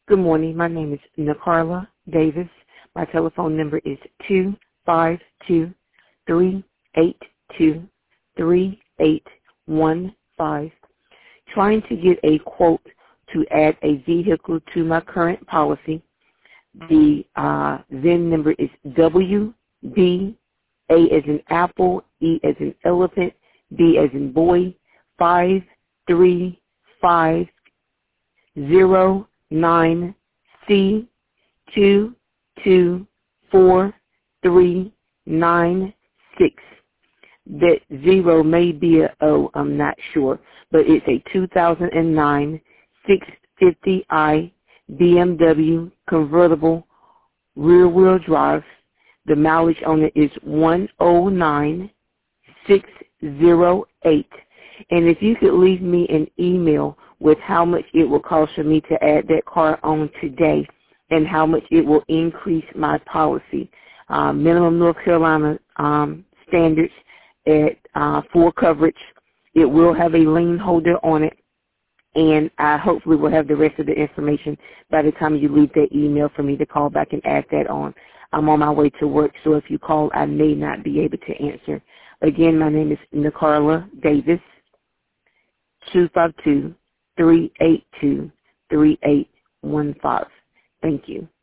Good morning. My name is Nicarla Davis. My telephone number is 252-382-3815. Trying to get a quote to add a vehicle to my current policy. The VIN number is WB, A as in apple, E as in elephant, B as in boy, 53509C2243996. That zero may be a O, I'm not sure, but it's a 2009 650i BMW convertible rear-wheel drive. The mileage on it is 109,608. And if you could leave me an email with how much it will cost for me to add that car on today and how much it will increase my policy. Minimum North Carolina standards at full coverage. It will have a lien holder on it, and I hopefully will have the rest of the information by the time you leave that email for me to call back and add that on. I'm on my way to work, so if you call, I may not be able to answer. Again, my name is Nicarla Davis, 252-382-3815. Thank you.